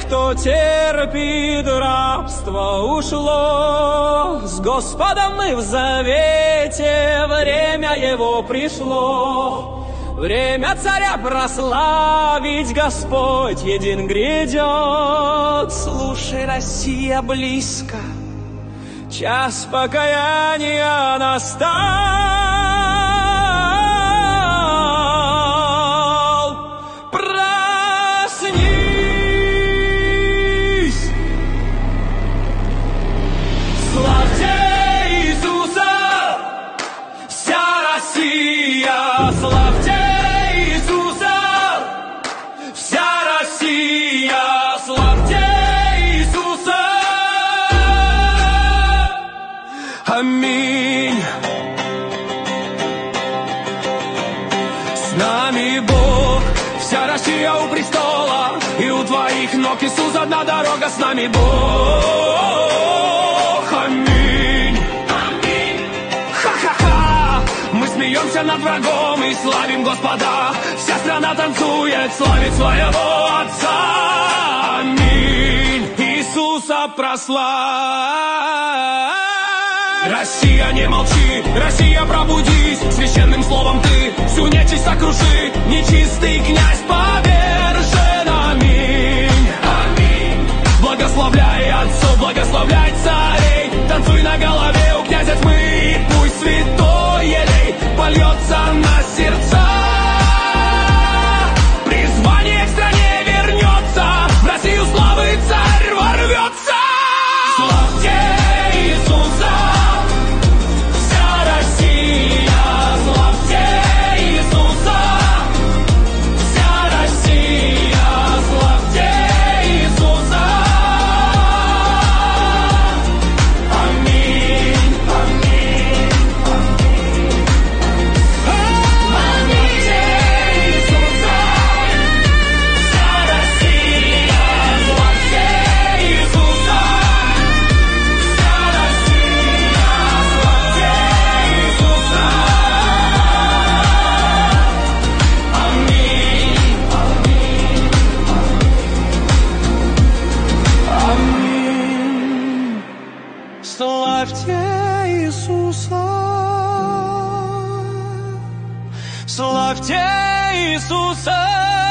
кто терпит рабство, ушло. С Господом мы в завете, время его пришло. Время царя прославить, Господь един грядет. Слушай, Россия, близко, час покаяния настал. Проснись! Славьте Иисуса, вся Россия, славьте! Аминь. С нами Бог, вся Россия у престола, и у твоих ног Иисус одна дорога. С нами Бог. Аминь. Аминь. Ха-ха-ха. Мы смеемся над врагом и славим Господа. Вся страна танцует, славит своего Отца. Аминь. Иисуса прославь. Россия, не молчи, Россия, пробудись. Священным словом ты всю нечисть сокруши. Нечистый князь повержен. Аминь. Аминь. Благословляй отцов, благословляй царей. Танцуй на голове у князя тьмы, и пусть святой елей польется на сердца. Призвание к стране вернется, в Россию славы царь ворвется. Славьте Иисуса! Славьте Иисуса, славьте Иисуса.